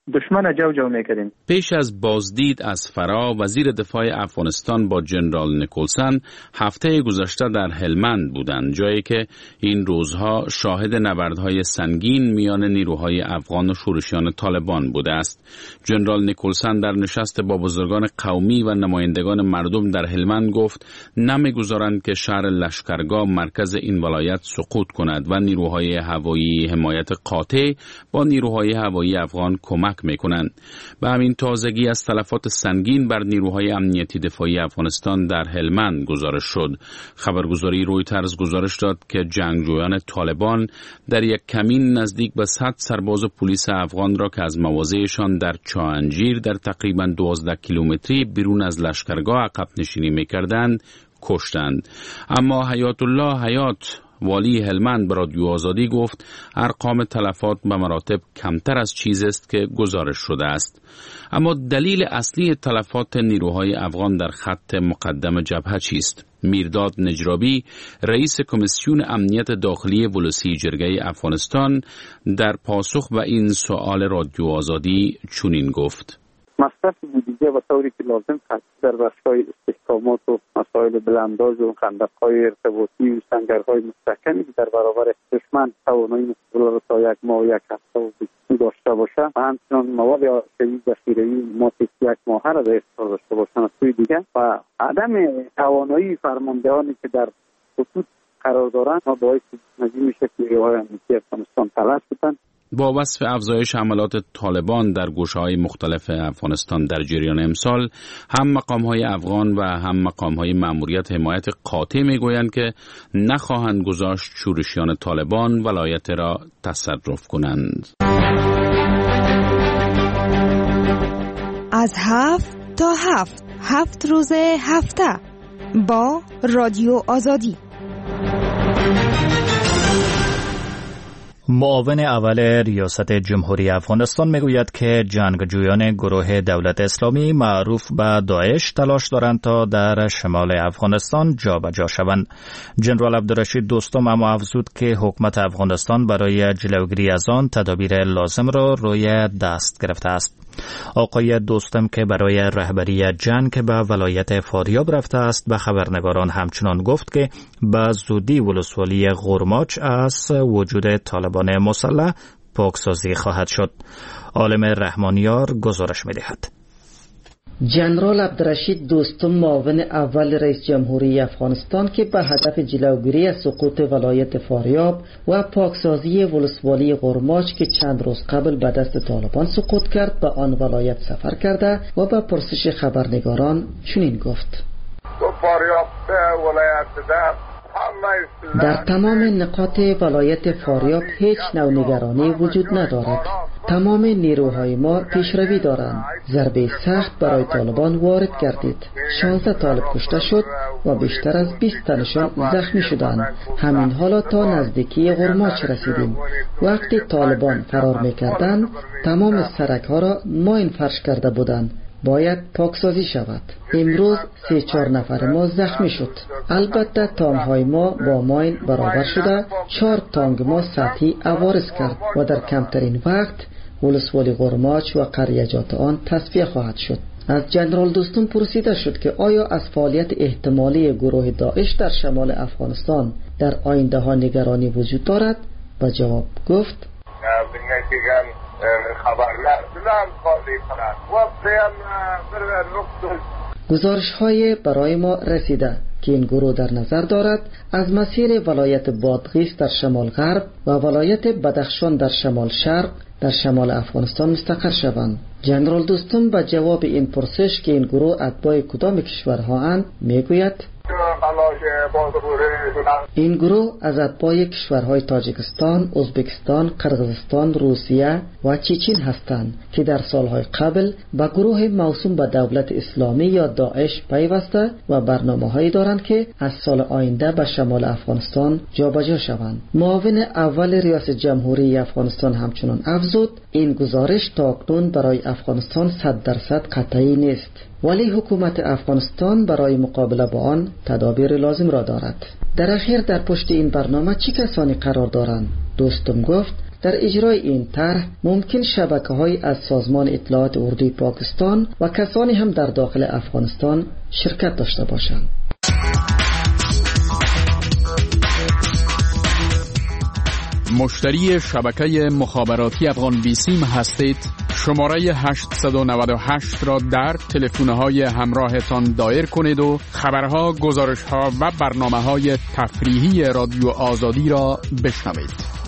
دشمن جو جو میکردیم. پیش از بازدید از فرا، وزیر دفاع افغانستان با جنرال نیکولسن هفته گذشته در هلمند بودند، جایی که این روزها شاهد نبردهای سنگین میان نیروهای افغان و شورشیان طالبان بوده است. جنرال نیکولسن در نشست با بزرگان قومی و نمایندگان مردم در هلمند گفت نمیگذارند که شهر لشکرگاه مرکز این ولایت سقوط کند و نیروهای هوایی حمایت قاطع با نیروهای هوایی افغان کمک میکنند. به همین تازگی از تلفات سنگین بر نیروهای امنیتی دفاعی افغانستان در هلمند گزارش شد. خبرگزاری رویترز گزارش داد که جنگجویان طالبان در یک کمین نزدیک به صد سرباز پلیس افغان را که از مواضعشان در چاهنجیر در تقریباً دوازده کیلومتری بیرون از لشکرگاه عقب نشینی میکردند کشتند. اما حیات الله حیات والی هلمند به رادیو آزادی گفت ارقام تلفات به مراتب کمتر از چیزی است که گزارش شده است. اما دلیل اصلی تلفات نیروهای افغان در خط مقدم جبهه چیست؟ میرداد نجرابی رئیس کمیسیون امنیت داخلی ولسی جرگه افغانستان در پاسخ به این سوال رادیو آزادی چنین گفت: مصرف بودجه و طوری که لازم هست در بخش‌های استحکامات و مسائل بلنداز و خندق‌های ارتباطی و سنگرهای مستحکمی که در برابر دشمن توانایی مستقل را تا یک ماه و یک هفته و بیست داشته باشه و همچنان مواد آتشی ذخیره‌ای مدت یک ماه را به اختیار داشته باشند. از سوی دیگر و عدم توانایی فرماندهانی که در خطوط قرار دارند ما باعث نزدیک میشه که نیروهای امنیتی افغانستان تلاش کنند. با وصف افزایش حملات طالبان در گوشه‌های مختلف افغانستان در جریان امسال، هم مقام‌های افغان و هم مقام‌های مأموریت حمایت قاطع می‌گویند که نخواهند گذاشت شورشیان طالبان ولایت را تصرف کنند. از هفت تا هفت هفت روز هفته با رادیو آزادی. معاون اول ریاست جمهوری افغانستان میگوید که جنگجویان گروه دولت اسلامی معروف به داعش تلاش دارند تا در شمال افغانستان جابجا شوند. جنرال عبدالرشید دوستم اما افزود که حکومت افغانستان برای جلوگیری از آن تدابیر لازم را روی دست گرفته است. آقای دوستم که برای رهبری جنگ به ولایت فاریاب رفته است به خبرنگاران همچنان گفت که به زودی ولسوالی غرماچ از وجود طالبان مسلح پاکسازی خواهد شد. عالم رحمانیار گزارش می‌دهد. جنرال عبدالرشید دوستم معاون اول رئیس جمهوری افغانستان که به هدف جلوگیری از سقوط ولایت فاریاب و پاکسازی ولسوالی غرماچ که چند روز قبل به دست طالبان سقوط کرد به آن ولایت سفر کرده و به پرسش خبرنگاران چنین گفت: در تمام نقاط ولایت فاریاب هیچ نوع نگرانی وجود ندارد. تمام نیروهای ما پیشروی دارند. ضربه سخت برای طالبان وارد گردید. شانزده طالب کشته شد و بیشتر از بیست تنشان زخمی شدند. همین حالا تا نزدیکی غرماچ رسیدیم. وقتی طالبان فرار می‌کردند تمام سرک‌ها را ماین فرش کرده بودند. باید پاکسازی شود. امروز سه چهار نفر ما زخمی شد. البته تانک‌های ما با ماین برابر شده. چهار تانک ما سطحی عوارض کرد و در کمترین وقت ولسوالی غرماچ و قریجات آن تصفیه خواهد شد. از جنرال دوستم پرسیده شد که آیا از فعالیت احتمالی گروه داعش در شمال افغانستان در آینده ها نگرانی وجود دارد؟ به جواب گفت: گزارش های برای ما رسیده که این گروه در نظر دارد از مسیر ولایت بادغیس در شمال غرب و ولایت بدخشان در شمال شرق در شمال افغانستان مستقر شوند. جنرال دوستم به جواب این پرسش که این گروه اتباع کدام کشورها اند میگوید: این گروه از اتباع کشورهای تاجیکستان، ازبکستان، قرقیزستان، روسیه و چچن هستند که در سالهای قبل به گروه موسوم به دولت اسلامی یا داعش پیوسته و برنامه‌هایی دارند که از سال آینده به شمال افغانستان جابجا شوند. معاون اول ریاست جمهوری افغانستان همچنان افزود این گزارش تاکنون برای افغانستان صد درصد قطعی نیست، ولی حکومت افغانستان برای مقابله با آن تدابیر لازم را دارد. در اخیر در پشت این برنامه چه کسانی قرار دارند؟ دوستم گفت در اجرای این طرح ممکن شبکه‌های از سازمان اطلاعات اردوی پاکستان و کسانی هم در داخل افغانستان شرکت داشته باشند. مشتری شبکه مخابراتی افغان بیسیم هستید؟ شماره هشت نه هشت را در تلفن‌های همراهتان دایر کنید و خبرها، گزارش‌ها و برنامه‌های تفریحی رادیو آزادی را بشنوید.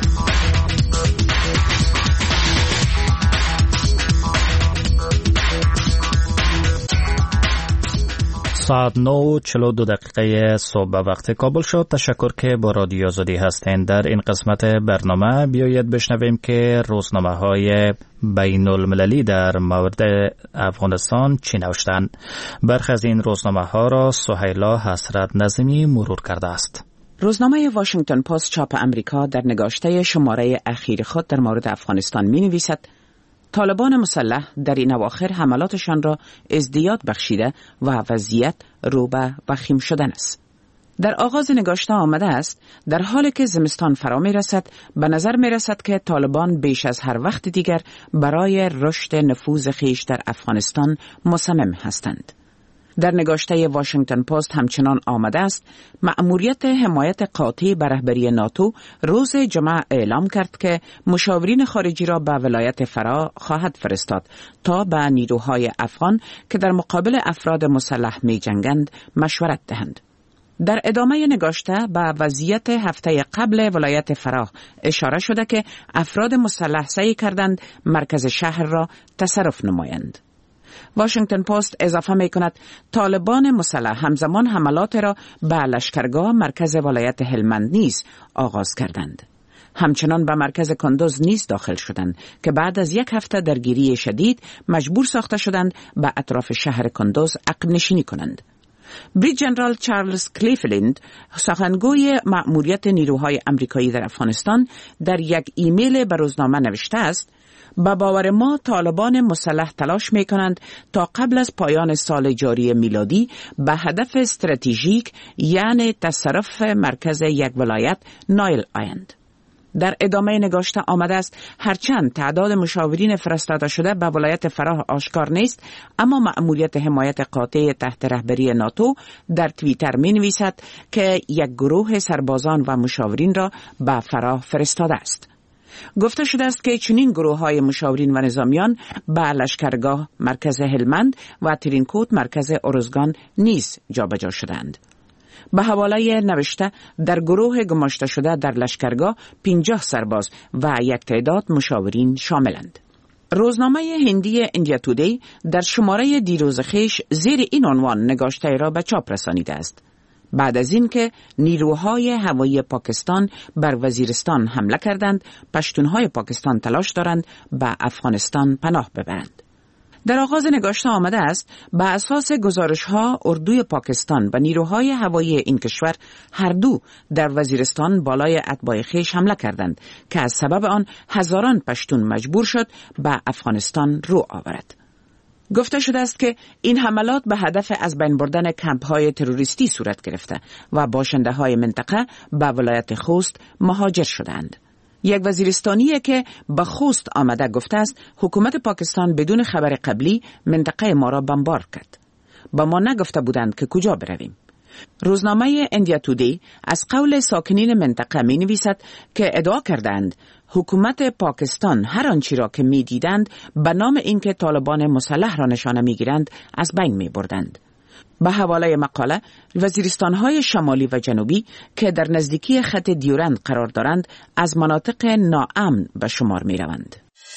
ساعت نه چهل و دو دقیقه صبح وقت کابل شد. تشکر که با رادیو آزادی هستین. در این قسمت برنامه بیایید بشنویم که روزنامه های بین المللی در مورد افغانستان چی نوشتند. برخی از این روزنامه ها را سهیلا حسرت نظمی مرور کرده است. روزنامه واشنگتن پست چاپ امریکا در نگاشته شماره اخیر خود در مورد افغانستان می نویسد طالبان مسلح در این اواخر حملاتشان را ازدیاد بخشیده و وضعیت رو به وخیم شدن است. در آغاز نگاشته آمده است در حالی که زمستان فرا می رسد به نظر می رسد که طالبان بیش از هر وقت دیگر برای رشد نفوذ خیش در افغانستان مصمم هستند. در نگاشته واشنگتن پست همچنان آمده است مأموریت حمایت قاطع بر رهبری ناتو روز جمعه اعلام کرد که مشاورین خارجی را به ولایت فرا خواهد فرستاد تا به نیروهای افغان که در مقابل افراد مسلح می جنگند مشورت دهند. در ادامه نگاشته به وضعیت هفته قبل ولایت فرا اشاره شده که افراد مسلح سعی کردند مرکز شهر را تصرف نمایند. واشنگتن پست اضافه می کند طالبان مسلح همزمان حملات را به لشکرگاه مرکز ولایت هلمند نیز آغاز کردند. همچنان به مرکز کندوز نیز داخل شدند که بعد از یک هفته درگیری شدید مجبور ساخته شدند به اطراف شهر کندوز عقب نشینی کنند. بریگیدیر جنرال چارلز کلیفلند، سخنگوی مأموریت نیروهای آمریکایی در افغانستان، در یک ایمیل به روزنامه نوشته است با باور ما طالبان مسلح تلاش می کنند تا قبل از پایان سال جاری میلادی به هدف استراتژیک یعنی تصرف مرکز یک ولایت نایل آیند. در ادامه نگاشته آمده است هرچند تعداد مشاورین فرستاده شده به ولایت فراه آشکار نیست، اما مأموریت حمایت قاطع تحت رهبری ناتو در توییتر می نویسد که یک گروه سربازان و مشاورین را به فراه فرستاده است. گفته شده است که چنین گروه های مشاورین و نظامیان به لشکرگاه مرکز هلمند و ترینکوت مرکز ارزگان نیز جابجا شدند. به حواله نوشته در گروه گماشته شده در لشکرگاه پنجاه سرباز و یک تعداد مشاورین شاملند. روزنامه هندی اندیا تودی در شماره دیروز خیش زیر این عنوان نگاشته را به چاپ رسانیده است: بعد از این که نیروهای هوایی پاکستان بر وزیرستان حمله کردند، پشتونهای پاکستان تلاش دارند به افغانستان پناه ببرند. در آغاز نگاشته آمده است به اساس گزارش‌ها اردوی پاکستان و نیروهای هوایی این کشور هر دو در وزیرستان بالای اتباع خویش حمله کردند که از سبب آن هزاران پشتون مجبور شد به افغانستان رو آورد. گفته شده است که این حملات به هدف از بین بردن کمپ‌های تروریستی صورت گرفته و باشنده‌های منطقه به ولایت خوست مهاجر شدند. یک وزیرستانی که به خوست آمده گفته است حکومت پاکستان بدون خبر قبلی منطقه ما را بمبار کرد. با ما نگفته بودند که کجا برویم. روزنامه اندیا تودی از قول ساکنین منطقه می نویسد که ادعا کردند حکومت پاکستان هر آنچه را که می دیدند به نام اینکه طالبان مسلح را نشانه می گیرند از بین می بردند. به حواله مقاله، وزیرستان‌های شمالی و جنوبی که در نزدیکی خط دیورند قرار دارند از مناطق ناامن به شمار می روند.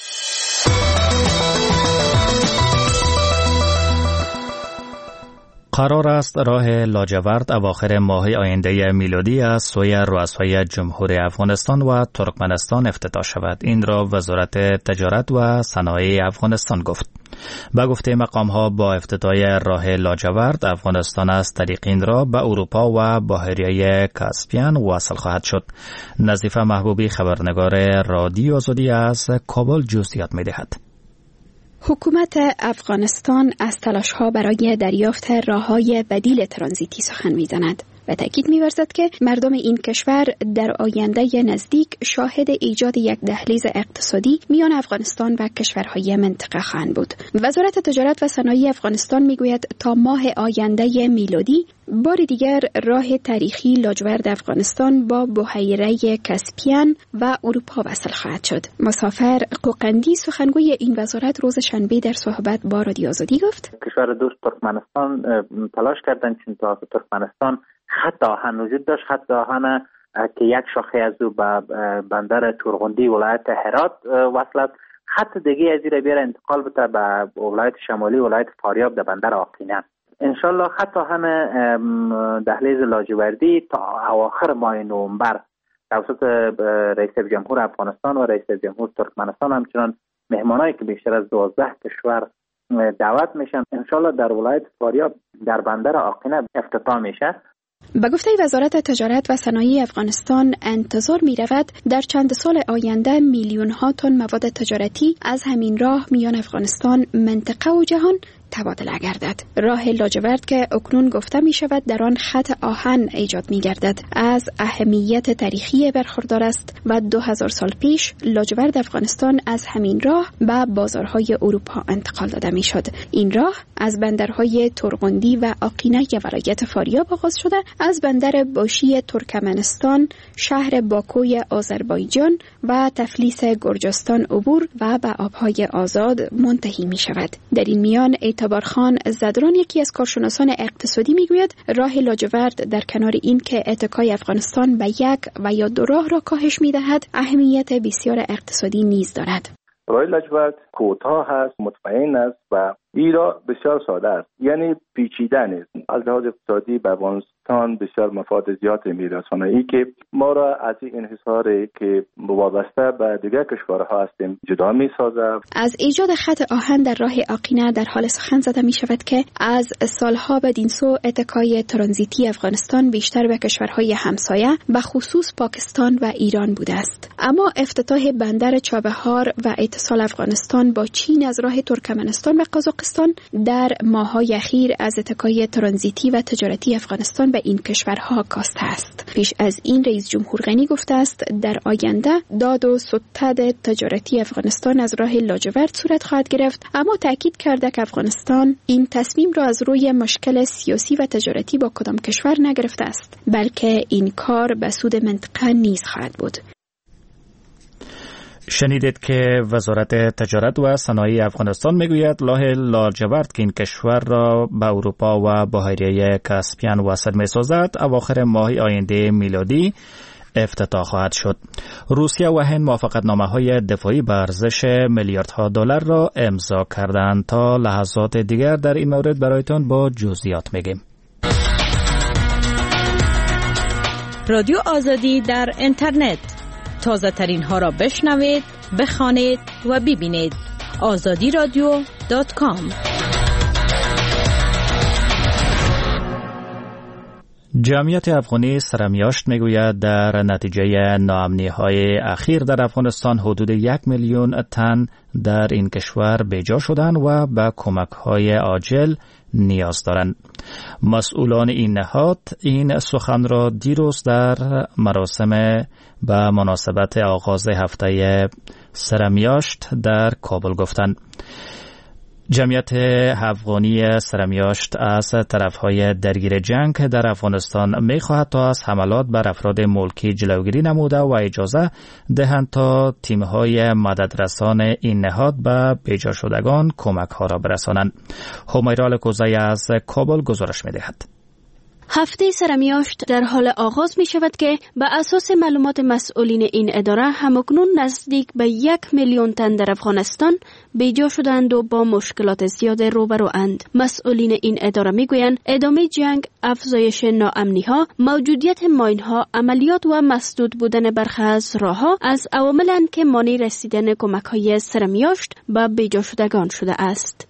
قرار است راه لاجورد اواخر ماه آینده میلادی از سوی رؤسای جمهوری افغانستان و ترکمنستان افتتاح شود. این را وزارت تجارت و صنایع افغانستان گفت. با گفته مقام‌ها با افتتاح راه لاجورد افغانستان از طریق این راه به اروپا و بحیره کاسپیان واصل خواهد شد. نظیفه محبوبی خبرنگار رادیو آزادی از کابل جزئیات می‌دهد. حکومت افغانستان از تلاش‌ها برای دریافت راه‌های بدیل ترانزیتی سخن می‌زند. و تاکید می‌ورزد که مردم این کشور در آینده نزدیک شاهد ایجاد یک دهلیز اقتصادی میان افغانستان و کشورهای منطقه خواهند بود. وزارت تجارت و صنایع افغانستان میگوید تا ماه آینده میلادی بار دیگر راه تاریخی لاجورد افغانستان با بحیره کاسپیان و اروپا وصل خواهد شد. مسافر قوقندی سخنگوی این وزارت روز شنبه در صحبت با رادیو آزادی گفت کشور دوست ترکمنستان تلاش کردند چون تا ترکمنستان خط آهن وجود داشت، خط آهن که یک شاخه از او به بندر تورغندی ولایت هرات وصل است. خط دیگه از این بیاره انتقال بده به ولایت شمالی ولایت فاریاب در بندر آقینه. انشالله خط آهن دهلیز لاجوردی تا اواخر ماه نوامبر توسط رئیس جمهور افغانستان و رئیس جمهور ترکمنستان همچنان مهمانایی که بیشتر از دوازده کشور دعوت میشن انشالله در ولایت فاریاب در بندر آقینه افتتاح میشه. به گفته وزارت تجارت و صنایع افغانستان انتظار می رود در چند سال آینده میلیون ها تن مواد تجارتی از همین راه میان افغانستان، منطقه و جهان تبادله گردد. راه لاجورد که اکنون گفته می شود در آن خط آهن ایجاد می گردد از اهمیت تاریخی برخوردار است و دو هزار سال پیش لاجورد افغانستان از همین راه به بازارهای اروپا انتقال داده می شد. این راه از بندرهای تورغندی و آقینه ولایت فاریاب آغاز شده از بندر باشی ترکمنستان، شهر باکوی آذربایجان و تفلیس گرجستان عبور و به آبهای آزاد منتهی می شود. در این میان اعتبارخان زدران یکی از کارشناسان اقتصادی میگوید راه لاجورد در کنار این که اتکای افغانستان به یک و یا دو راه را کاهش میدهد اهمیت بسیار اقتصادی نیز دارد. راه لاجورد کوتاه است، مطمئن است و ایرا بسیار ساده است، یعنی پیچیده نیست. از لحاظ اقتصادی به افغانستان بسیار مفاد زیاد میرسونه، ای که ما را از این انحصاری که وابسته به دیگر کشورها هستیم جدا میسازد. از ایجاد خط آهن در راه آقینه در حال سخن زده می شود که از سالها بدین سو اتکای ترانزیتی افغانستان بیشتر به کشورهای همسایه به خصوص پاکستان و ایران بوده است. اما افتتاح بندر چابهار و اتصال افغانستان با چین از راه ترکمنستان و قزاقستان در ماه‌های اخیر از اتکای ترانزیتی و تجارتی افغانستان به این کشورها کاسته است. پیش از این رئیس جمهور غنی گفته است در آینده داد و ستد تجارتی افغانستان از راه لاجورد صورت خواهد گرفت، اما تاکید کرده که افغانستان این تصمیم را از روی مشکل سیاسی و تجارتی با کدام کشور نگرفته است، بلکه این کار به سود منطقه نیز خواهد بود. شنیدید که وزارت تجارت و صنایع افغانستان میگوید راه لاجورد که این کشور را به اروپا و بحیره کاسپیان وصل میسازد اواخر ماه آینده میلادی افتتاح خواهد شد. روسیه و هند موافقتنامه‌های دفاعی به ارزش میلیاردها دلار را امضا کردند. تا لحظات دیگر در این مورد برایتان با جزئیات میگیم. رادیو آزادی در اینترنت، تازه ترین ها را بشنوید، بخوانید و ببینید. آزادی رادیو دات کام. جمعیت افغانی سرمیاشت میگوید در نتیجه ناامنی‌های اخیر در افغانستان حدود یک میلیون تن در این کشور بیجا شدند و به کمک‌های عاجل نیاز دارند. مسئولان این نهاد این سخن را دیروز در مراسم به مناسبت آغاز هفته سرمیاشت در کابل گفتند. جمعیت افغانی سرمیاشت از طرفهای درگیر جنگ در افغانستان می‌خواهد تا از حملات بر افراد ملکی جلوگیری نموده و اجازه دهند تا تیم‌های مددرسان این نهاد به بیجا شدگان کمک‌ها را برسانند. همیرا الکوزی از کابل گزارش می‌دهد. هفته سرمیاشت در حال آغاز می شود که به اساس معلومات مسئولین این اداره همکنون نزدیک به یک میلیون تن در افغانستان بیجا شدند و با مشکلات زیاد روبروند. مسئولین این اداره می گویند ادامه جنگ، افزایش ناامنی ها، موجودیت ماین ها، عملیات و مسدود بودن برخی از راه ها از عواملند که مانع رسیدن کمک های سرمیاشت به بیجا شدگان شده است.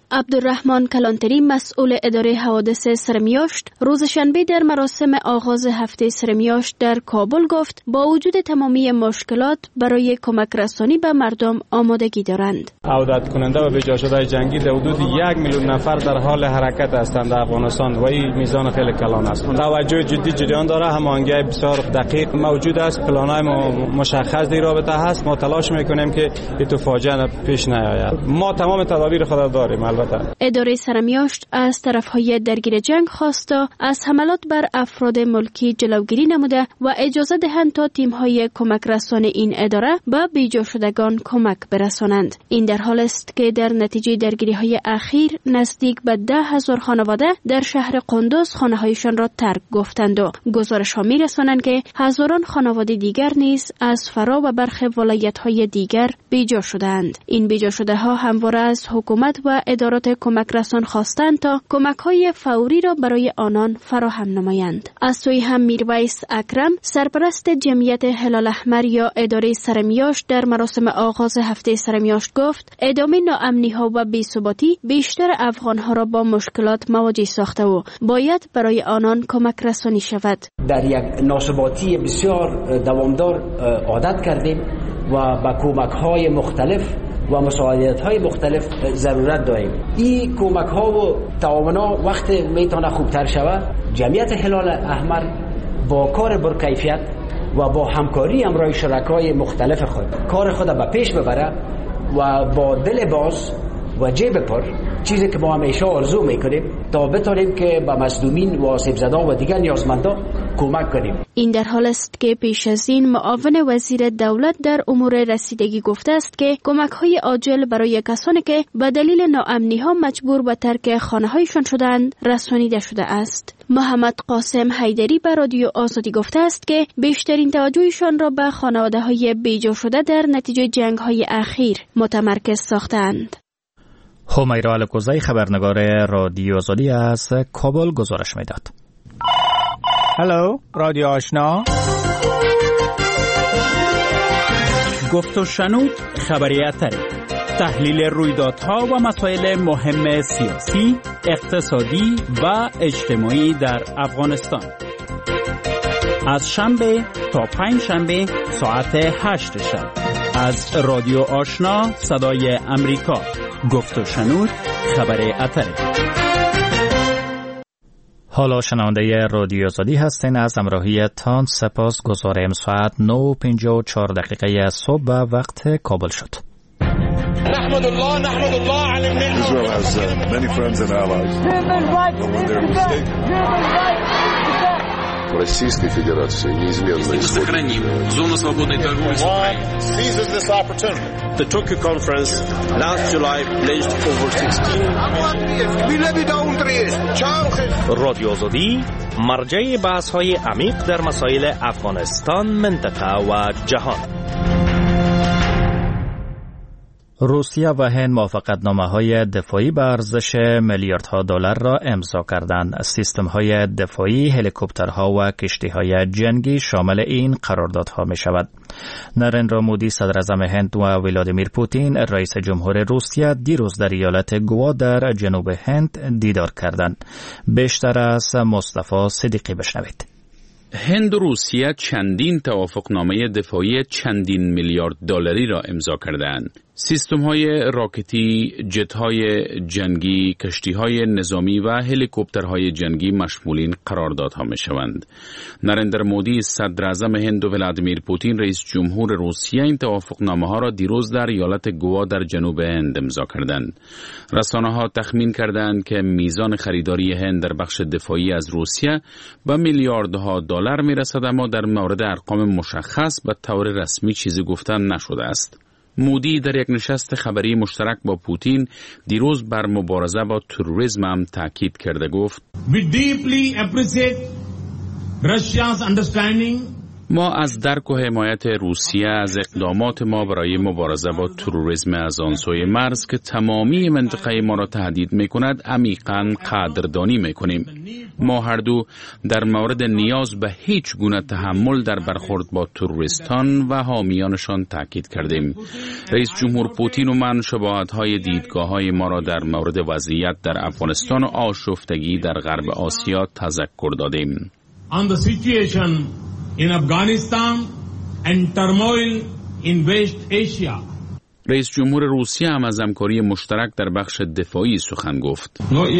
عبدالرحمن کلانتری مسئول اداره حوادث سرمیاشت روز شنبه در مراسم آغاز هفته سرمیاشت در کابل گفت با وجود تمامی مشکلات برای کمک رسانی به مردم آمادگی دارند. عودت کننده و بجا شده جنگی در حدود یک میلیون نفر در حال حرکت هستند در افغانستان و این میزان خیلی کلان است. توجه جدی جریان داره، هماهنگی بسیار دقیق موجود است، پلان‌های مشخص در رابطه هست. ما تلاش میکنیم که این فاجعه پیش نیاید. ما تمام تدابیر خود داریم. البته اداره سرمیاشت از طرفهای درگیر جنگ خواسته از حملات بر افراد ملکی جلوگیری نموده و اجازه دهند تا تیم‌های کمک رسان این اداره به بیجا شدگان کمک برسانند. این در حال است که در نتیجه درگیری‌های اخیر نزدیک به ده هزار خانواده در شهر قندوز خانه‌هایشان را ترک گفتند و گزارش‌ها می‌رسانند که هزاران خانواده دیگر نیز از فرا و برخی ولایت‌های دیگر بیجا شدند. این بیجا شده‌ها همواره از حکومت و ادارات کمک رسان خواستند تا کمک‌های فوری را برای آنان فراهم نمایند. از سوی هم میرویس اکرم سرپرست جمعیت هلال احمر یا اداره سرمیاشت در مراسم آغاز هفته سرمیاشت گفت ادامه ناامنی‌ها و بی‌ثباتی بیشتر افغان‌ها را با مشکلات مواجه ساخته و باید برای آنان کمک رسانی شود. در یک ناثباتی بسیار دوامدار عادت کردیم و با کمک‌های مختلف و مساعدت‌های مختلف ضرورت داریم. این کمک‌ها و تعاون‌ها وقت میتونه خوبتر شود. جمعیت هلال احمر با کار برکیفیت و با همکاری همراه شرکای مختلف خود کار خود به پیش ببره و با دل باز و جیب پر، چیزی که ما همیشه آرزو میکنیم تا بتونیم که به مظلومین و آسیب زده و دیگر نیازمندان کمک کنیم. این در حال است که پیش از این معاون وزیر دولت در امور رسیدگی گفته است که کمک‌های عاجل برای کسانی که به دلیل ناامنی‌ها مجبور به ترک خانه‌هایشان شدند رسانیده شده است. محمد قاسم حیدری به رادیو آزادی گفته است که بیشترین توجهشان را به خانواده‌های بیجا شده در نتیجه جنگ‌های اخیر متمرکز ساختند. همیرا الکوزی خبرنگار رادیو آزادی از کابل گزارش میداد. هلو رادیو آشنا، گفت و شنود خبریت تحلیل رویدادها و مسائل مهم سیاسی، اقتصادی و اجتماعی در افغانستان از شنبه تا پنج شنبه ساعت هشت شب از رادیو آشنا صدای امریکا. گفت و شنود خبر اتره. حالا شنونده رادیو آزادی هستین. از همراهی تان سپاس گذاریم. ساعت نه و پنجاه و چهار دقیقه صبح به وقت کابل شد. نحمد الله نحمد الله علی النعمة. Israel has uh, many friends and allies. But when they're mistaken. Российской Федерации неизменно сохраним зону свободной торговли с Украиной. Seizes this opportunity. The Tokyo conference last July pledged over sixteen. رادیو آزادی مرجع بحث‌های عمیق در مسائل افغانستان، منطقه و جهان. روسیه و هند موافقتنامه‌های دفاعی به ارزش میلیاردها دلار را امضا کردند. سیستم‌های دفاعی، هلیکوپترها و کشتی‌های جنگی شامل این قراردادها می‌شود. نریندرا مودی صدراعظم هند و ولادیمیر پوتین رئیس جمهور روسیه دیروز در ایالت گوا در جنوب هند دیدار کردند. بیشتر از مصطفی صدیقی بشنوید. هند و روسیه چندین توافقنامه دفاعی چندین میلیارد دلاری را امضا کردند. سیستم‌های راکتی، جت‌های جنگی، کشتی‌های نظامی و هلیکوپترهای جنگی مشمول این قراردادها می‌شوند. نریندر مودی صدراعظم هند و ولادیمیر پوتین رئیس جمهور روسیه این توافقنامه‌ها را دیروز در ایالت گوا در جنوب هند امضا کردند. رسانه‌ها تخمین کردند که میزان خریداری هند در بخش دفاعی از روسیه به میلیاردها دلار می‌رسد، اما در مورد ارقام مشخص به طور رسمی چیزی گفتن نشده است. مودی در یک نشست خبری مشترک با پوتین دیروز بر مبارزه با تروریسم هم تاکید کرده گفت: We deeply appreciate Russia's understanding ما از درک و حمایت روسیه از اقدامات ما برای مبارزه با تروریسم از آن سوی مرز که تمامی منطقه ما را تهدید می‌کند عمیقاً قدردانی می‌کنیم. ما هر دو در مورد نیاز به هیچ گونه تحمل در برخورد با تروریستان و حامیانشان تاکید کردیم. رئیس جمهور پوتین و من شباهت‌های دیدگاه‌های ما را در مورد وضعیت در افغانستان و آشفتگی در غرب آسیا تذکر دادیم. On the situation in Afghanistan and turmoil in West Asia. رئیس جمهور روسیه هم از همکاری مشترک در بخش دفاعی سخن گفت.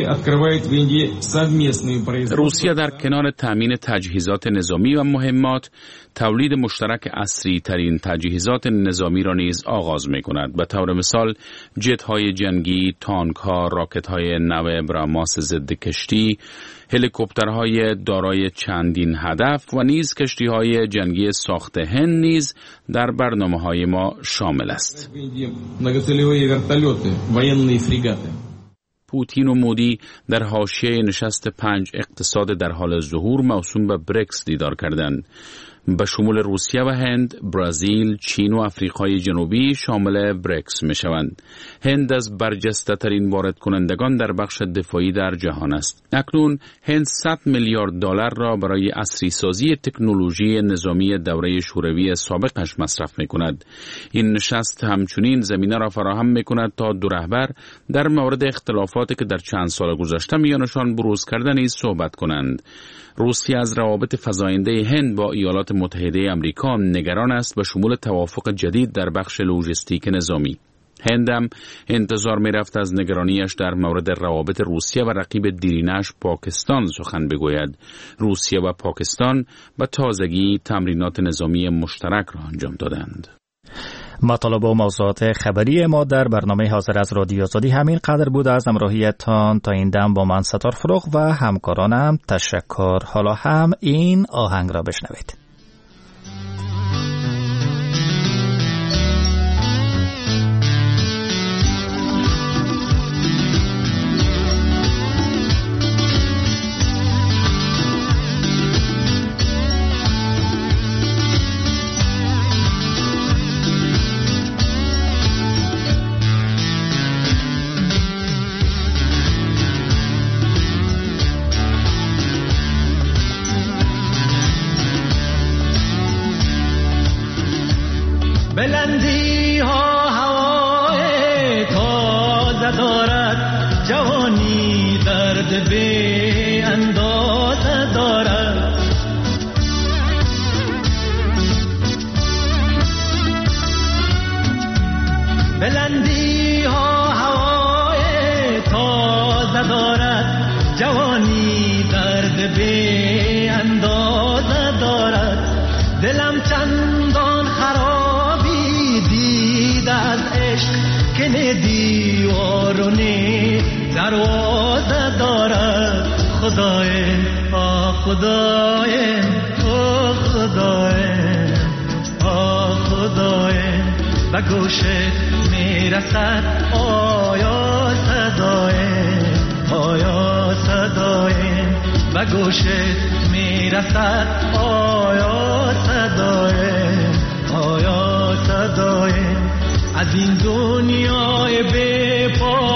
روسیه در کنار تامین تجهیزات نظامی و مهمات، تولید مشترک عصری ترین تجهیزات نظامی را نیز آغاز می کند. به طور مثال جت های جنگی، تانک ها، راکت های نو براماس ضد کشتی، هلیکوپترهای دارای چندین هدف و نیز کشتی های جنگی ساخت هند نیز در برنامه های ما شامل است. پوتین و مودی در حاشیه نشست پنج اقتصاد در حال ظهور موسوم به برکس دیدار کردند. به شمول روسیه و هند، برزیل، چین و آفریقای جنوبی شامل برکس می شوند. هند از برجسته ترین وارد کنندگان در بخش دفاعی در جهان است. اکنون هند صد میلیارد دلار را برای عصری سازی تکنولوژی نظامی دوره شوروی سابقش مصرف می کند. این نشست همچنین زمینه را فراهم می کند تا دو رهبر در مورد اختلافاتی که در چند سال گذشته میانشان بروز کرده نیز صحبت کنند. روسیه از روابط فزاینده هند با ایالات متحده آمریکا نگران است به شمول توافق جدید در بخش لوجستیک نظامی. هند هم انتظار می رفت از نگرانیش در مورد روابط روسیه و رقیب دیرینش پاکستان سخن بگوید. روسیه و پاکستان به تازگی تمرینات نظامی مشترک را انجام دادند. مطالب و موضوعات خبری ما در برنامه حاضر از رادیو آزادی همین قدر بود. از همراهیتان تا این دم با من ستار فروغ و همکارانم تشکر. حالا هم این آهنگ را بشنوید. بلندی ها هوای تازه دارد، جوانی درد بی اندازه دارد. بلندی ها هوای تازه دارد، جوانی درد بی اندازه دارد. دلم چندان خرابی دید از عشق که نه دیوار و نه دروازه دارد. خدای آه خدای آه خدای آه خدای به گوشت میرسد آیا صدای آیا صدای به گوشت میرسد آیا صدای آیا صدای از این دنیای بی پا